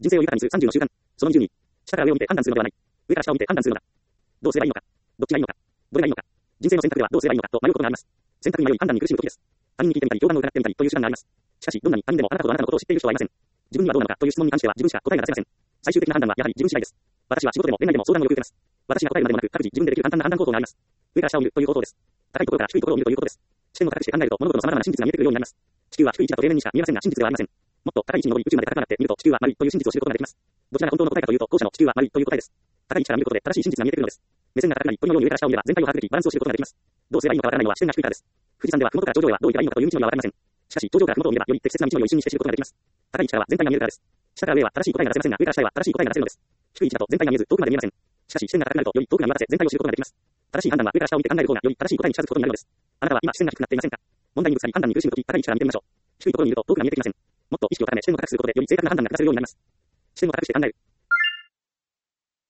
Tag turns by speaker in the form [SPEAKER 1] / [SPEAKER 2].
[SPEAKER 1] 人生を豊かにする30の習慣。その20に、下から上を見て判断するのではない。上から下を見て判断するのだ。どうすればいいのか。どっちがいいのか。どれがいいのか。人生の選択ではどうすればいいのかと迷うことがあります。選択に迷い判断に苦しむ時です。他人に聞いてみたり、評判を伺ってみたりという手段があります。しかし、どんなに他人でもあなたほどあなたのことを知っている人はいません。自分にはどうなのかという質問に関しては自分しか答えが出せません。最終的な判断はやはり自分次第です。私は仕事でも恋愛でも相談をよく受けます。私が答えるまでもなく、各自自分でできる簡単な判断行動があります。上から下を見るということです。高いところから低いところを見るということです。視点を高くして考えると物事の様々な真実が見えてくるようになります。地球は低い位置だと平面にしか見えませんが真実ではありません。もっと高い位置に登り宇宙まで高くなって見ると地球は丸いという真実を知ることができます。どちらが本当の答えかというと後者の地球は丸いという答えです。高い位置から見ることで正しい真実が見えてくるのです。目線が高くなり鳥のように上から下を見れば全体を把握できバランスを知ることができます。どうすればいいのかわからないのは視点が低いからです。富士山では麓から頂上へはどう行けばいいのかという道のりはわかりません。しかし頂上から麓を見ればより適切な道のりを一瞬にして知ることができます。高い位置からは全体が見えるからです。下から上は正しい答えが出せませんが上から下へは正しい答えが出せるのです。低い位置だと全体が見えず遠くまで見えません。しかし視点が高くなるとより遠くまで見渡せ全体を知ることができます。正しい判断は上から下を見て考える方がより正しい答えに近づくことになるのです。あなたは今視点が低くなっていませんか。問題にぶつかり判断に苦しむとき高い位置から見てみましょう。低いところにいると遠くが見えてきません。もっと意識を高め視点を高くすることでより正確な判断が下せるようになります。視点を高くして考える。